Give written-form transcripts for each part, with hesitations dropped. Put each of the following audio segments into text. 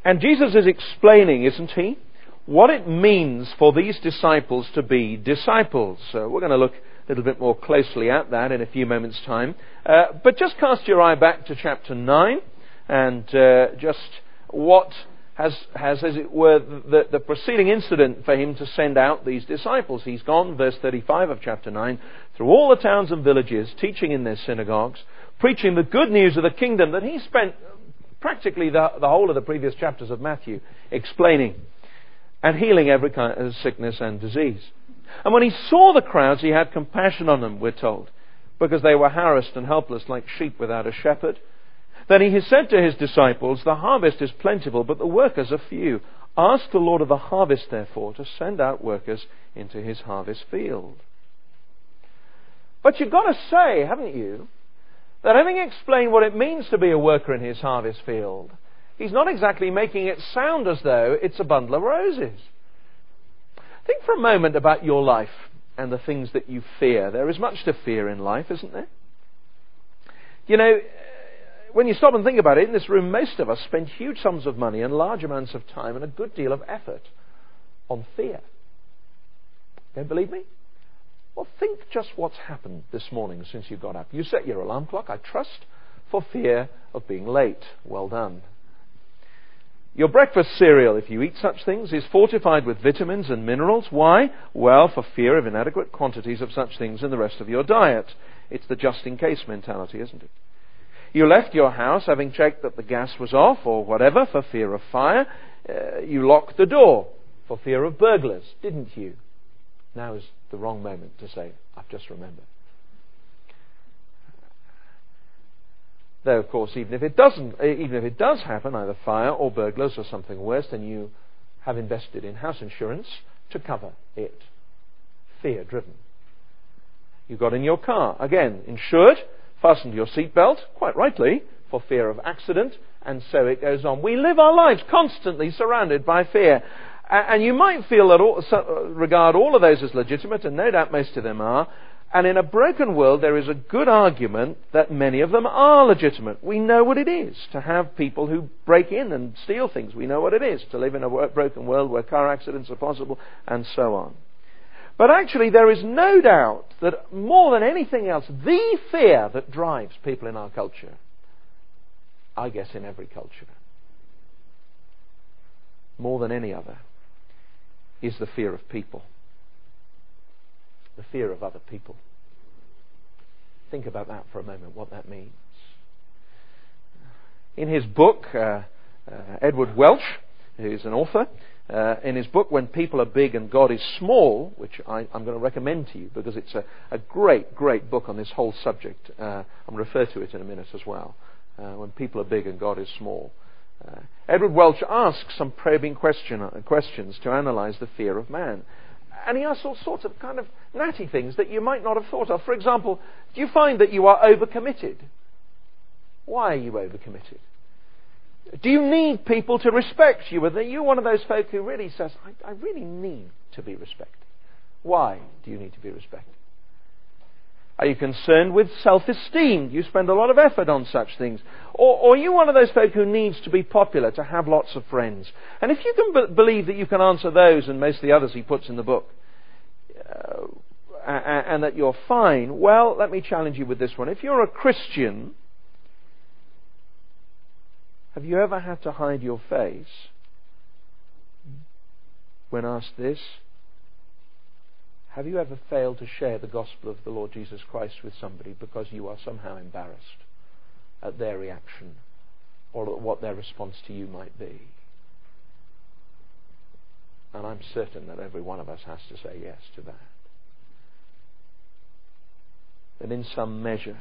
And Jesus is explaining, isn't he, what it means for these disciples to be disciples. So we're going to look a little bit more closely at that in a few moments' time. But just cast your eye back to chapter 9 and just what has, as it were, the preceding incident for him to send out these disciples. He's gone, verse 35 of chapter 9, through all the towns and villages, teaching in their synagogues, preaching the good news of the kingdom that he spent practically the whole of the previous chapters of Matthew explaining, and healing every kind of sickness and disease. And when he saw the crowds, he had compassion on them, we're told, because they were harassed and helpless like sheep without a shepherd. Then he said to his disciples, the harvest is plentiful, but the workers are few. Ask the Lord of the harvest, therefore, to send out workers into his harvest field. But you've got to say, haven't you, that having explained what it means to be a worker in his harvest field, he's not exactly making it sound as though it's a bundle of roses. Think for a moment about your life and the things that you fear. There is much to fear in life, isn't there? You know, when you stop and think about it, in this room, most of us spend huge sums of money and large amounts of time and a good deal of effort on fear. Don't believe me? Well, think just what's happened this morning since you got up. You set your alarm clock, I trust, for fear of being late. Well done. Your breakfast cereal, if you eat such things, is fortified with vitamins and minerals. Why? Well, for fear of inadequate quantities of such things in the rest of your diet. It's the just-in-case mentality, isn't it? You left your house having checked that the gas was off or whatever for fear of fire. You locked the door for fear of burglars, didn't you? Now is the wrong moment to say, I've just remembered. Though, of course, even if it does happen, either fire or burglars or something worse, then you have invested in house insurance to cover it. Fear-driven. You got in your car, again, insured, fastened your seatbelt, quite rightly, for fear of accident, and so it goes on. We live our lives constantly surrounded by fear. And you might feel that regard all of those as legitimate, and no doubt most of them are. And in a broken world, there is a good argument that many of them are legitimate. We know what it is to have people who break in and steal things. We know what it is to live in a broken world where car accidents are possible, and so on. But actually, there is no doubt that more than anything else, the fear that drives people in our culture, I guess in every culture, more than any other, is the fear of people. The fear of other people. Think about that for a moment, what that means. In his book, Edward Welch, who is an author, in his book, When People Are Big and God is Small, which I'm going to recommend to you because it's a great, great book on this whole subject. I'm going to refer to it in a minute as well. When People Are Big and God is Small. Edward Welch asks some probing questions to analyze the fear of man. And he asks all sorts of kind of natty things that you might not have thought of. For example, do you find that you are overcommitted? Why are you overcommitted? Do you need people to respect you? Are you one of those folk who really says, I really need to be respected? Why do you need to be respected? Are you concerned with self-esteem? Do you spend a lot of effort on such things? Or are you one of those folk who needs to be popular, to have lots of friends? And if you can believe that you can answer those and most of the others he puts in the book, and that you're fine, well, let me challenge you with this one. If you're a Christian, have you ever had to hide your face when asked this? Have you ever failed to share the gospel of the Lord Jesus Christ with somebody because you are somehow embarrassed at their reaction or at what their response to you might be? And I'm certain that every one of us has to say yes to that. And in some measure,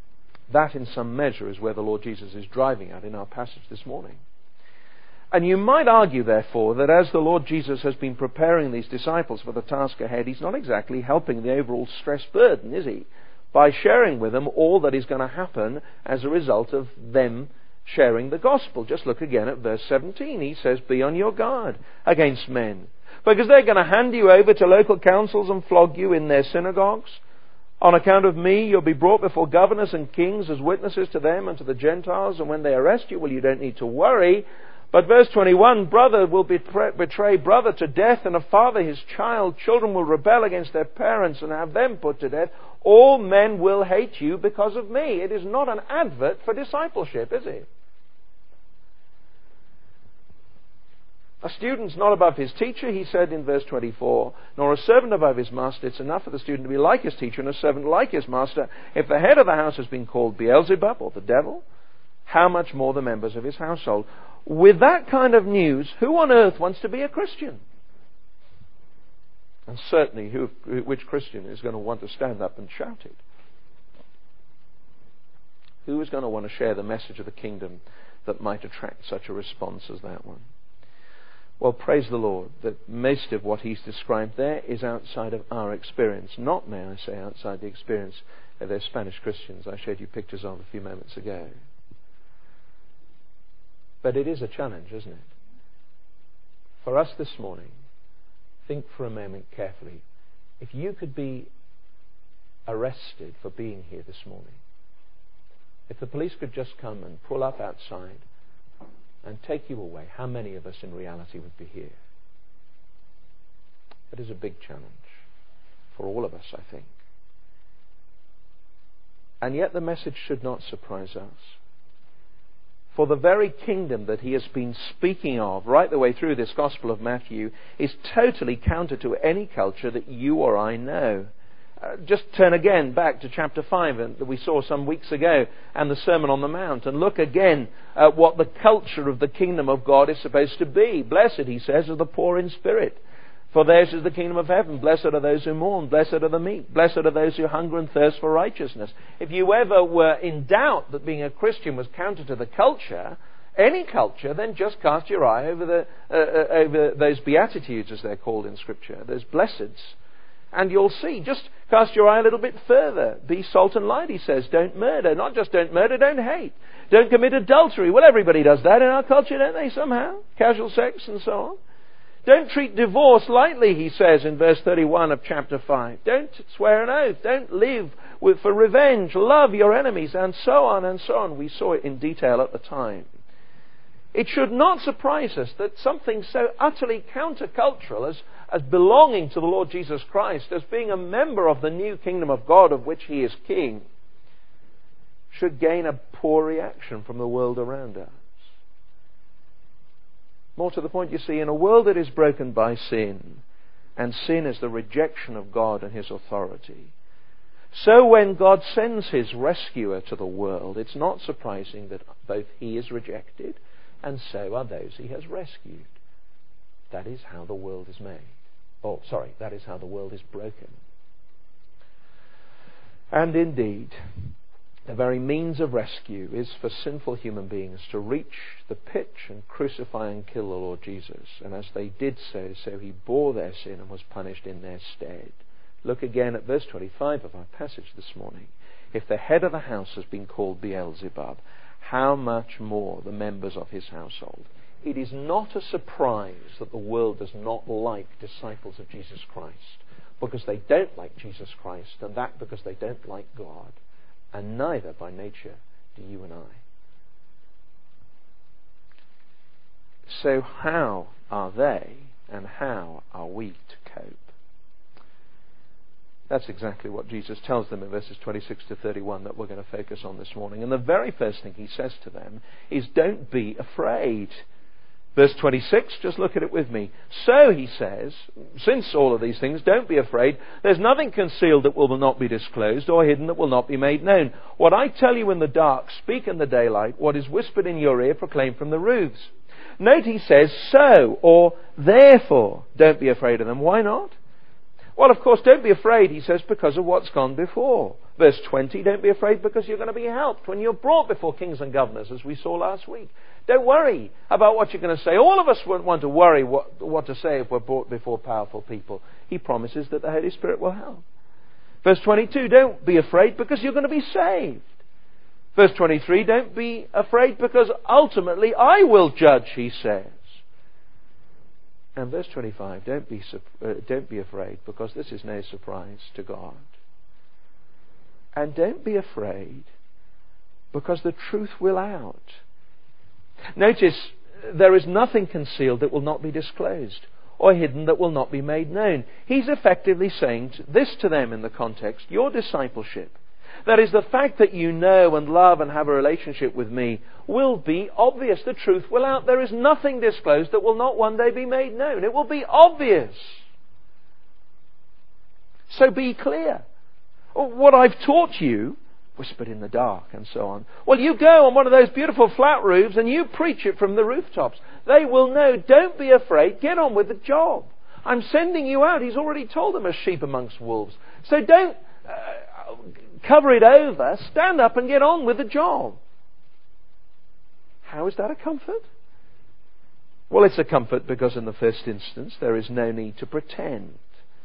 is where the Lord Jesus is driving at in our passage this morning. And you might argue, therefore, that as the Lord Jesus has been preparing these disciples for the task ahead, he's not exactly helping the overall stress burden, is he? By sharing with them all that is going to happen as a result of them sharing the gospel. Just look again at verse 17. He says, be on your guard against men, because they're going to hand you over to local councils and flog you in their synagogues. On account of me, you'll be brought before governors and kings as witnesses to them and to the Gentiles, and when they arrest you, well, you don't need to worry. But verse 21, brother will betray brother to death, and a father his child. Children will rebel against their parents and have them put to death. All men will hate you because of me. It is not an advert for discipleship, is it? A student's not above his teacher, he said in verse 24, nor a servant above his master. It's enough for the student to be like his teacher and a servant like his master. If the head of the house has been called Beelzebub, or the devil, how much more the members of his household? With that kind of news, who on earth wants to be a Christian? And certainly, which Christian is going to want to stand up and shout it? Who is going to want to share the message of the kingdom that might attract such a response as that one? Well, praise the Lord that most of what he's described there is outside of our experience. Not, may I say, outside the experience of those Spanish Christians I showed you pictures of a few moments ago. But it is a challenge, isn't it? For us this morning, think for a moment carefully. If you could be arrested for being here this morning, if the police could just come and pull up outside and take you away, how many of us in reality would be here? It is a big challenge for all of us, I think. And yet the message should not surprise us. For the very kingdom that he has been speaking of right the way through this Gospel of Matthew is totally counter to any culture that you or I know. Just turn again back to chapter 5 that we saw some weeks ago and the Sermon on the Mount, and look again at what the culture of the kingdom of God is supposed to be. Blessed, he says, are the poor in spirit, for theirs is the kingdom of heaven. Blessed are those who mourn. Blessed are the meek. Blessed are those who hunger and thirst for righteousness. If you ever were in doubt that being a Christian was counter to the culture, any culture, then just cast your eye over those Beatitudes, as they're called in Scripture, those blesseds, and you'll see. Just cast your eye a little bit further. Be salt and light, he says. Don't murder. Not just don't murder, don't hate. Don't commit adultery. Well, everybody does that in our culture, don't they, somehow? Casual sex and so on. Don't treat divorce lightly, he says in verse 31 of chapter 5. Don't swear an oath. Don't live for revenge. Love your enemies, and so on and so on. We saw it in detail at the time. It should not surprise us that something so utterly countercultural as belonging to the Lord Jesus Christ, as being a member of the new kingdom of God of which he is king, should gain a poor reaction from the world around us. More to the point, you see, in a world that is broken by sin, and sin is the rejection of God and his authority, so when God sends his rescuer to the world, it's not surprising that both he is rejected and so are those he has rescued. That is how the world is made. That is how the world is broken. And indeed, the very means of rescue is for sinful human beings to reach the pitch and crucify and kill the Lord Jesus. And as they did so he bore their sin and was punished in their stead. Look again at verse 25 of our passage this morning. If the head of the house has been called Beelzebub, how much more the members of his household? It is not a surprise that the world does not like disciples of Jesus Christ, because they don't like Jesus Christ, and that because they don't like God. And neither, by nature, do you and I. So how are they, and how are we to cope? That's exactly what Jesus tells them in verses 26 to 31 that we're going to focus on this morning. And the very first thing he says to them is, don't be afraid. Verse 26, just look at it with me. So, he says, since all of these things, don't be afraid. There's nothing concealed that will not be disclosed, or hidden that will not be made known. What I tell you in the dark, speak in the daylight. What is whispered in your ear, proclaim from the roofs. Note he says, so, or therefore, don't be afraid of them. Why not? Well, of course, don't be afraid, he says, because of what's gone before. Verse 20, don't be afraid because you're going to be helped when you're brought before kings and governors, as we saw last week. Don't worry about what you're going to say. All of us won't want to worry what to say if we're brought before powerful people. He promises that the Holy Spirit will help. Verse 22, don't be afraid because you're going to be saved. Verse 23, don't be afraid because ultimately I will judge, he says. And verse 25, don't be afraid because this is no surprise to God. And don't be afraid because the truth will out. Notice there is nothing concealed that will not be disclosed, or hidden that will not be made known. He's effectively saying this to them in the context: your discipleship, that is, the fact that you know and love and have a relationship with me, will be obvious. The truth will out. There is nothing disclosed that will not one day be made known. It will be obvious. So be clear. What I've taught you, whispered in the dark, and so on. Well, you go on one of those beautiful flat roofs and you preach it from the rooftops. They will know. Don't be afraid. Get on with the job. I'm sending you out. He's already told them as sheep amongst wolves. So don't cover it over. Stand up and get on with the job. How is that a comfort? Well, it's a comfort because in the first instance there is no need to pretend.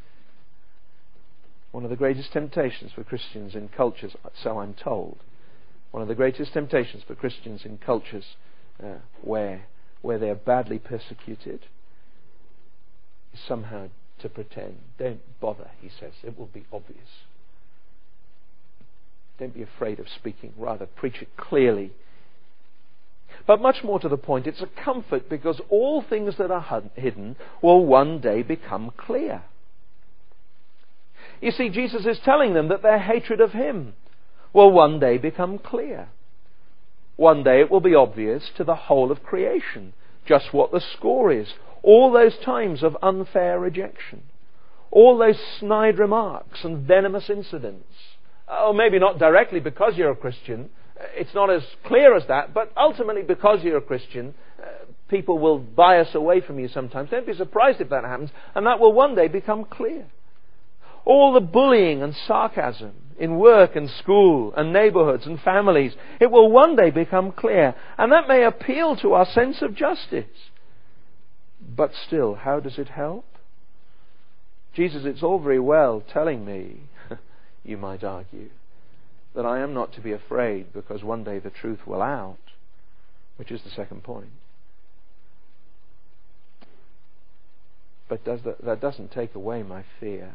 One of the greatest temptations for Christians in cultures, so I'm told, one of the greatest temptations for Christians in cultures where they are badly persecuted is somehow to pretend. Don't bother, he says. It will be obvious. Don't be afraid of speaking. Rather, preach it clearly. But much more to the point, it's a comfort because all things that are hidden will one day become clear. You see, Jesus is telling them that their hatred of him will one day become clear. One day it will be obvious to the whole of creation just what the score is. All those times of unfair rejection. All those snide remarks and venomous incidents. Oh, maybe not directly because you're a Christian. It's not as clear as that, but ultimately because you're a Christian, people will bias away from you sometimes. Don't be surprised if that happens, and that will one day become clear. All the bullying and sarcasm in work and school and neighbourhoods and families, it will one day become clear, and that may appeal to our sense of justice. But still, how does it help? Jesus, it's all very well telling me, you might argue, that I am not to be afraid because one day the truth will out, which is the second point. But that doesn't take away my fear.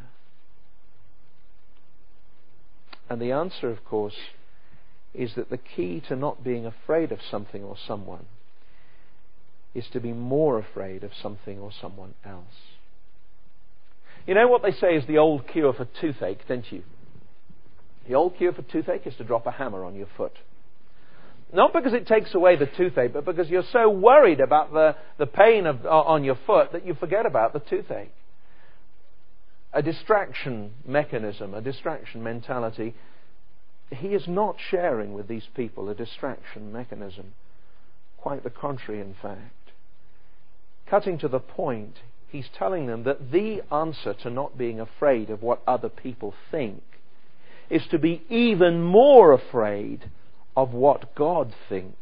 And the answer, of course, is that the key to not being afraid of something or someone is to be more afraid of something or someone else. You know what they say is the old cure for toothache, don't you? The old cure for toothache is to drop a hammer on your foot. Not because it takes away the toothache, but because you're so worried about the pain on your foot that you forget about the toothache. A distraction mechanism, a distraction mentality. He is not sharing with these people a distraction mechanism. Quite the contrary, in fact. Cutting to the point, he's telling them that the answer to not being afraid of what other people think is to be even more afraid of what God thinks.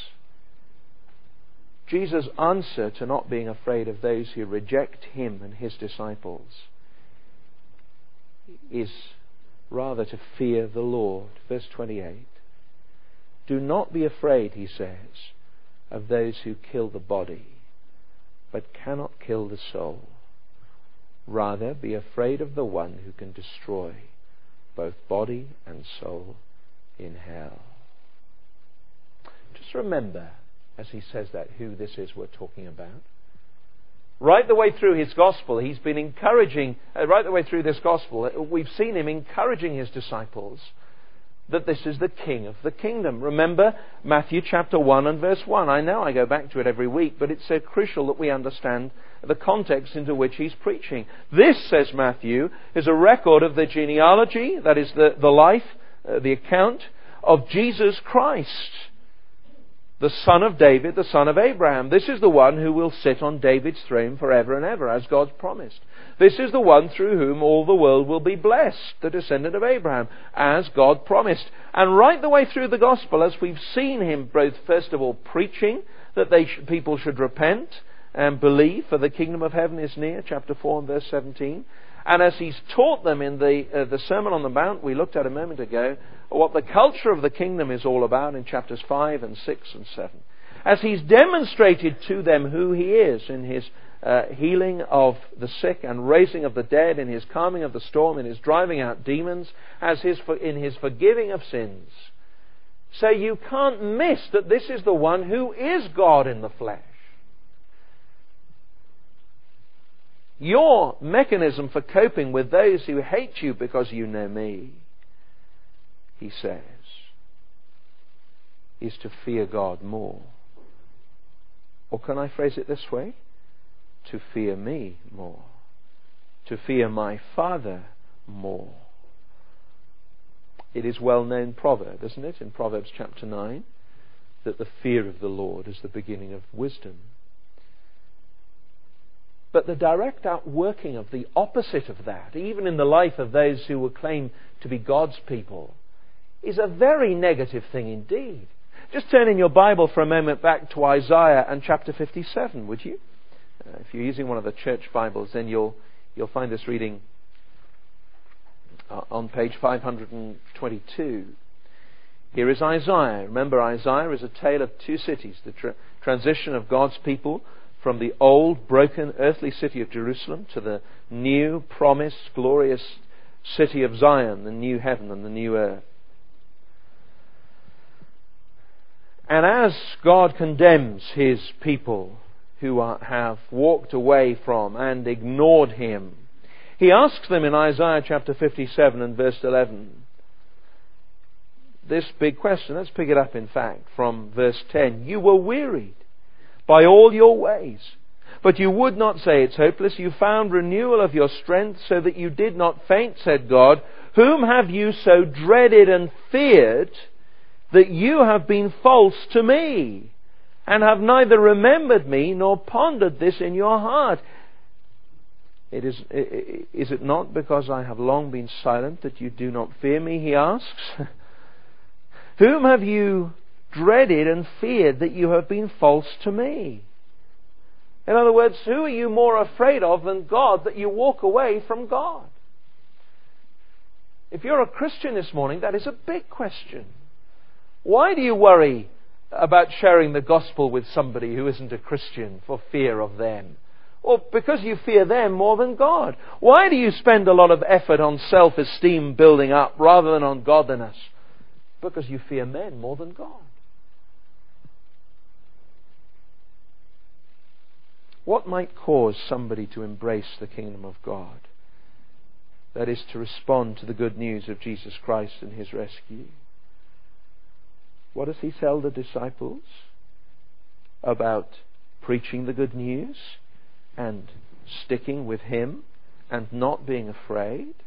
Jesus' answer to not being afraid of those who reject him and his disciples is rather to fear the Lord. Verse 28. Do not be afraid, he says, of those who kill the body, but cannot kill the soul. Rather, be afraid of the one who can destroy both body and soul in hell. Just remember, as he says that, who this is we're talking about. Right the way through his gospel, he's been encouraging, right the way through this gospel, we've seen him encouraging his disciples that this is the King of the kingdom. Remember Matthew chapter 1 and verse 1. I know I go back to it every week, but it's so crucial that we understand the context into which he's preaching. This, says Matthew, is a record of the genealogy, that is the life, the account of Jesus Christ, the son of David, the son of Abraham. This is the one who will sit on David's throne forever and ever, as God promised. This is the one through whom all the world will be blessed, the descendant of Abraham, as God promised. And right the way through the gospel, as we've seen him both, first of all, preaching that people should repent and believe, for the kingdom of heaven is near, chapter 4 and verse 17. And as he's taught them in the Sermon on the Mount we looked at a moment ago, what the culture of the kingdom is all about in chapters 5 and 6 and 7. As he's demonstrated to them who he is in his healing of the sick and raising of the dead, in his calming of the storm, in his driving out demons, in his forgiving of sins. So you can't miss that this is the one who is God in the flesh. Your mechanism for coping with those who hate you because you know me, he says, is to fear God more. Or can I phrase it this way? To fear me more. To fear my Father more. It is well-known proverb, isn't it, in Proverbs chapter 9, that the fear of the Lord is the beginning of wisdom. But the direct outworking of the opposite of that, even in the life of those who would claim to be God's people, is a very negative thing indeed. Just turn in your Bible for a moment back to Isaiah and chapter 57, would you? If you're using one of the church Bibles, then you'll find this reading on page 522. Here is Isaiah. Remember, Isaiah is a tale of two cities, the transition of God's people from the old, broken, earthly city of Jerusalem to the new, promised, glorious city of Zion, the new heaven and the new earth. And as God condemns His people who have walked away from and ignored Him, He asks them in Isaiah chapter 57 and verse 11 this big question. Let's pick it up, in fact, from verse 10. You were wearied by all your ways, but you would not say it's hopeless. You found renewal of your strength so that you did not faint, said God. Whom have you so dreaded and feared that you have been false to me and have neither remembered me nor pondered this in your heart? Is it not because I have long been silent that you do not fear me, he asks? Whom have you dreaded and feared that you have been false to me? In other words, who are you more afraid of than God, that you walk away from God? If you're a Christian this morning, that is a big question. Why do you worry about sharing the gospel with somebody who isn't a Christian for fear of them? Or because you fear them more than God? Why do you spend a lot of effort on self-esteem building up rather than on godliness? Because you fear men more than God. What might cause somebody to embrace the kingdom of God? That is, to respond to the good news of Jesus Christ and His rescue. What does He tell the disciples about preaching the good news and sticking with Him and not being afraid?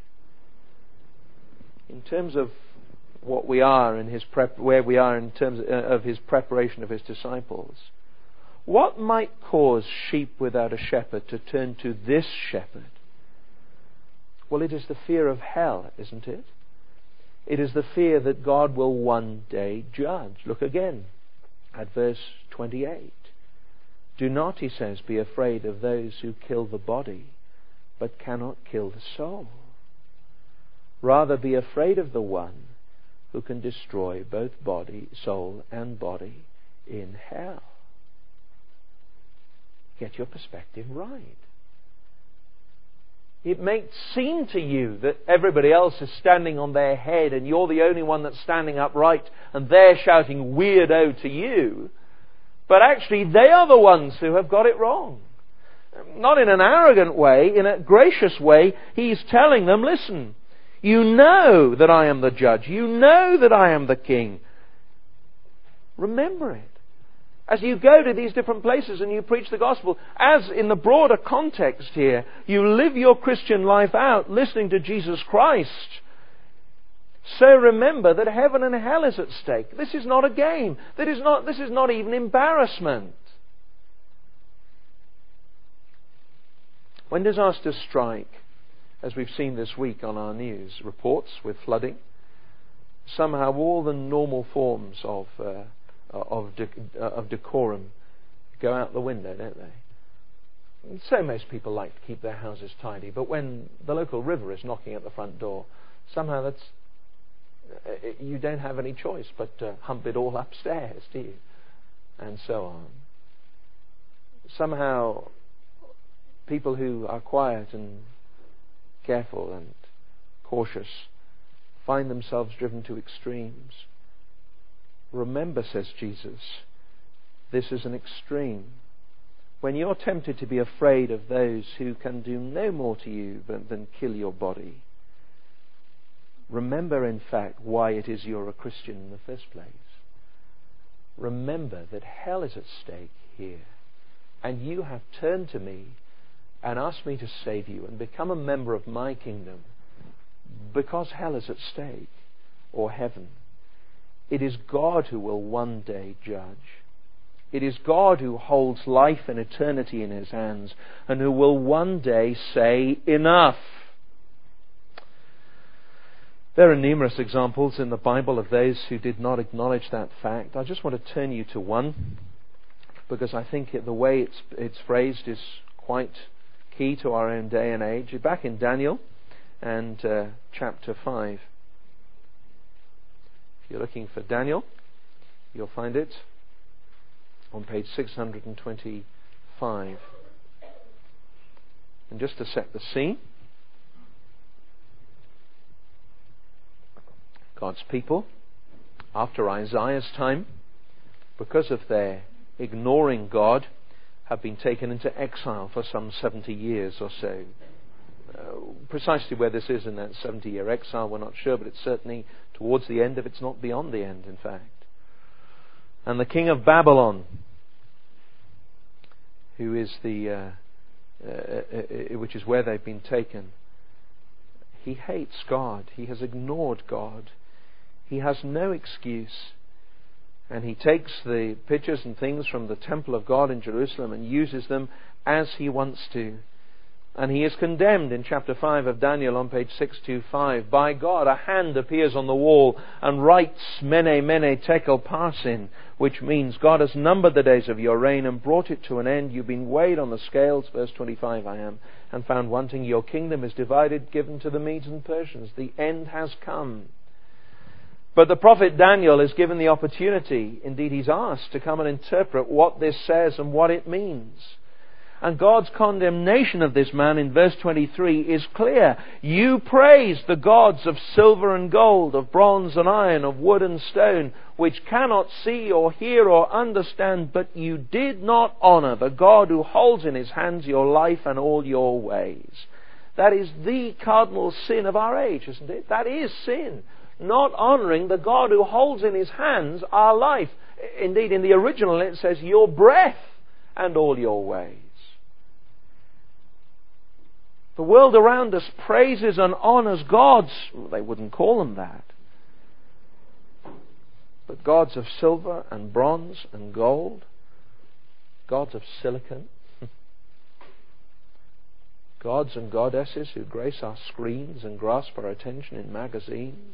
In terms of what we are in His where we are in terms of His preparation of His disciples, what might cause sheep without a shepherd to turn to this shepherd? Well, it is the fear of hell, isn't it? It is the fear that God will one day judge. Look again at verse 28. Do not, he says, be afraid of those who kill the body, but cannot kill the soul. Rather be afraid of the one who can destroy both soul and body in hell. Get your perspective right. It may seem to you that everybody else is standing on their head and you're the only one that's standing upright and they're shouting weirdo to you. But actually they are the ones who have got it wrong. Not in an arrogant way, in a gracious way. He's telling them, listen, you know that I am the judge. You know that I am the king. Remember it. As you go to these different places and you preach the gospel, as in the broader context here, you live your Christian life out listening to Jesus Christ. So remember that heaven and hell is at stake. This is not a game. This is not even embarrassment. When disasters strike, as we've seen this week on our news reports with flooding, somehow all the normal forms of decorum go out the window, don't they? And so most people like to keep their houses tidy, but when the local river is knocking at the front door, somehow you don't have any choice but to hump it all upstairs, do you? And so on. Somehow people who are quiet and careful and cautious find themselves driven to extremes. Remember, says Jesus, this is an extreme. when you're tempted to be afraid of those who can do no more to you than kill your body, remember in fact why it is you're a Christian in the first place. Remember that hell is at stake here, and you have turned to me and asked me to save you and become a member of my kingdom because hell is at stake, or heaven. It is God who will one day judge. It is God who holds life and eternity in His hands and who will one day say, enough. There are numerous examples in the Bible of those who did not acknowledge that fact. I just want to turn you to one, because I think the way it's phrased is quite key to our own day and age. Back in Daniel and chapter 5. If you're looking for Daniel, you'll find it on page 625. And just to set the scene, God's people, after Isaiah's time, because of their ignoring God, have been taken into exile for some 70 years or so. Precisely where this is in that 70-year exile, we're not sure, but it's certainly towards the end, if it's not beyond the end, in fact. And the king of Babylon, who is which is where they've been taken, he hates God. He has ignored God. He has no excuse. And he takes the pictures and things from the temple of God in Jerusalem and uses them as he wants to. And he is condemned in chapter 5 of Daniel on page 625. By God, a hand appears on the wall and writes Mene, Mene, Tekel, Parsin, which means God has numbered the days of your reign and brought it to an end. You've been weighed on the scales, verse 25 I am, and found wanting. Your kingdom is divided, given to the Medes and Persians. The end has come. But the prophet Daniel is given the opportunity, indeed he's asked, to come and interpret what this says and what it means. And God's condemnation of this man in verse 23 is clear. You praise the gods of silver and gold, of bronze and iron, of wood and stone, which cannot see or hear or understand, but you did not honor the God who holds in His hands your life and all your ways. That is the cardinal sin of our age, isn't it? That is sin. Not honoring the God who holds in His hands our life. Indeed, in the original it says your breath and all your ways. The world around us praises and honors gods. They wouldn't call them that. But gods of silver and bronze and gold. Gods of silicon. Gods and goddesses who grace our screens and grasp our attention in magazines.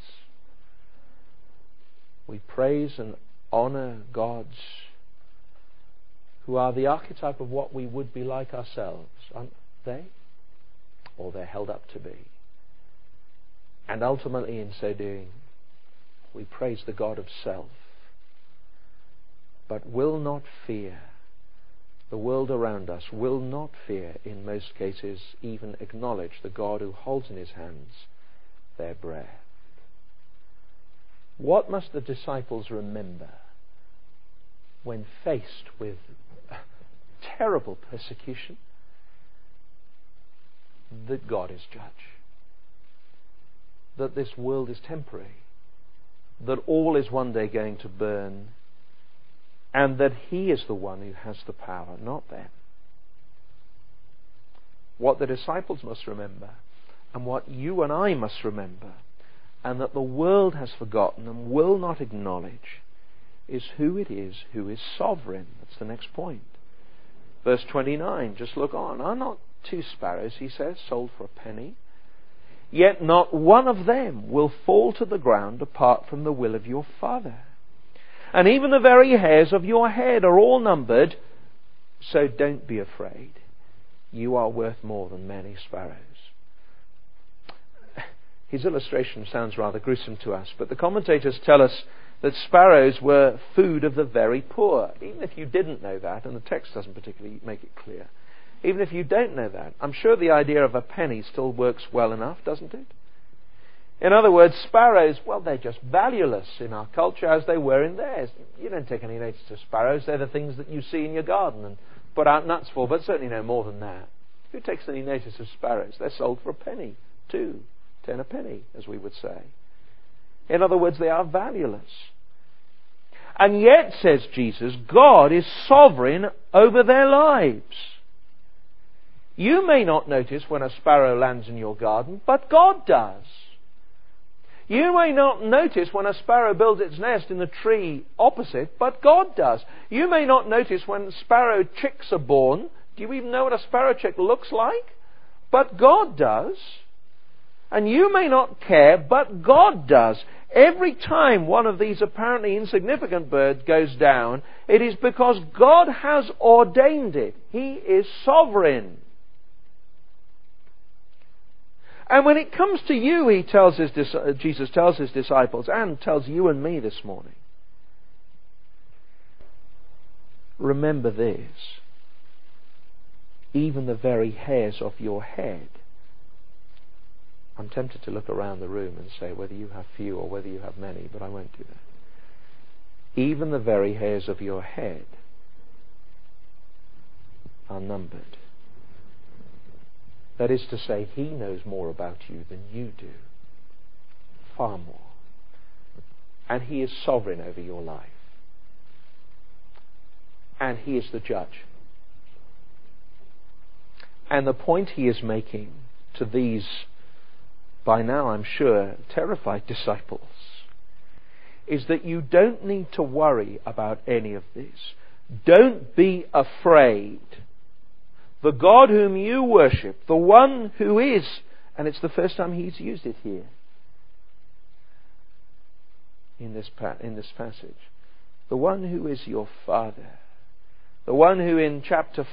We praise and honor gods who are the archetype of what we would be like ourselves, aren't they? Or they're held up to be. And ultimately, in so doing, we praise the God of self, but will not fear. The world around us will not fear, in most cases, even acknowledge the God who holds in His hands their breath. What must the disciples remember when faced with terrible persecution? That God is judge. That this world is temporary. That all is one day going to burn. And that He is the one who has the power, not them. What the disciples must remember, and what you and I must remember, and that the world has forgotten and will not acknowledge, is who it is who is sovereign. That's the next point. Verse 29, just look on. Are not 2 sparrows, he says, sold for a penny? Yet not one of them will fall to the ground apart from the will of your Father. And even the very hairs of your head are all numbered. So don't be afraid. You are worth more than many sparrows. His illustration sounds rather gruesome to us, but the commentators tell us that sparrows were food of the very poor. Even if you didn't know that, and the text doesn't particularly make it clear, even if you don't know that, I'm sure the idea of a penny still works well enough, doesn't it? In other words, sparrows, well, they're just valueless in our culture as they were in theirs. You don't take any notice of sparrows. They're the things that you see in your garden and put out nuts for, but certainly no more than that. Who takes any notice of sparrows? They're sold for a penny, 2, 10 a penny, as we would say. In other words, they are valueless. And yet, says Jesus, God is sovereign over their lives. You may not notice when a sparrow lands in your garden, but God does. You may not notice when a sparrow builds its nest in the tree opposite, but God does. You may not notice when sparrow chicks are born. Do you even know what a sparrow chick looks like? But God does. And you may not care, but God does. Every time one of these apparently insignificant birds goes down, it is because God has ordained it. He is sovereign. And when it comes to you, Jesus tells his disciples, and tells you and me this morning, remember this: even the very hairs of your head. I'm tempted to look around the room and say whether you have few or whether you have many, but I won't do that. Even the very hairs of your head are numbered. That is to say, He knows more about you than you do. Far more. And He is sovereign over your life. And He is the judge. And the point He is making to these, by now I'm sure, terrified disciples, is that you don't need to worry about any of this. Don't be afraid. The God whom you worship, the one who is, and it's the first time He's used it here in this passage, the one who is your Father, the one who in chapter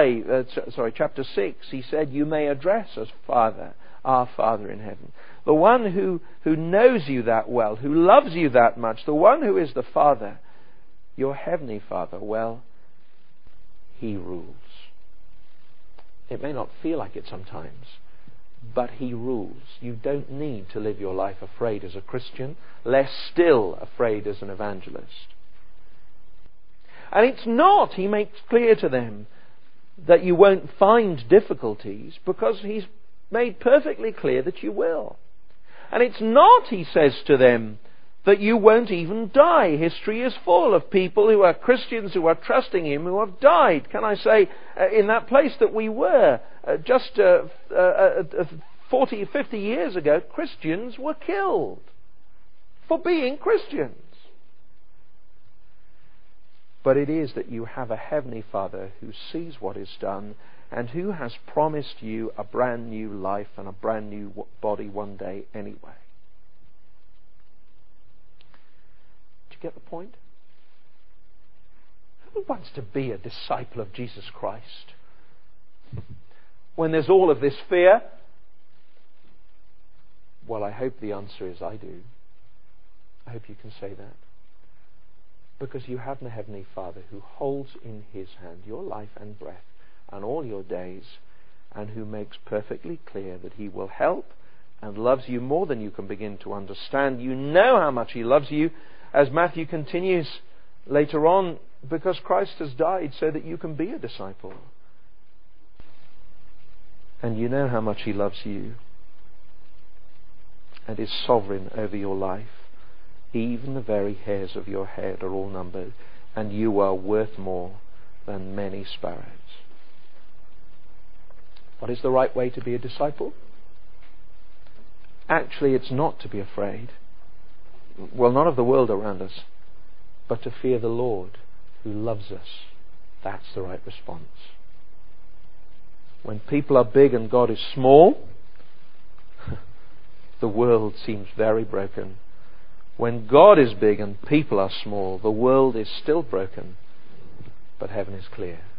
6 He said, you may address us Father, our Father in heaven. The one who knows you that well, who loves you that much, the one who is the Father, your heavenly Father, well, He rules. It may not feel like it sometimes, but He rules. You don't need to live your life afraid as a Christian, less still afraid as an evangelist. And it's not, He makes clear to them, that you won't find difficulties, because He's made perfectly clear that you will. And it's not, He says to them, that you won't even die. History is full of people who are Christians, who are trusting Him, who have died. Can I say, in that place that we were, just 40, 50 years ago, Christians were killed for being Christians. But it is that you have a Heavenly Father who sees what is done and who has promised you a brand new life and a brand new body one day anyway. Do you get the point? Who wants to be a disciple of Jesus Christ when there's all of this fear? Well, I hope the answer is I do. I hope you can say that. Because you have a Heavenly Father who holds in His hand your life and breath and all your days, and who makes perfectly clear that He will help and loves you more than you can begin to understand. You know how much He loves you, as Matthew continues later on, because Christ has died so that you can be a disciple. And you know how much He loves you and is sovereign over your life. Even the very hairs of your head are all numbered, and you are worth more than many sparrows. What is the right way to be a disciple? Actually, it's not to be afraid. Well, not of the world around us, but to fear the Lord who loves us. That's the right response. When people are big and God is small, the world seems very broken. When God is big and people are small, the world is still broken, but heaven is clear.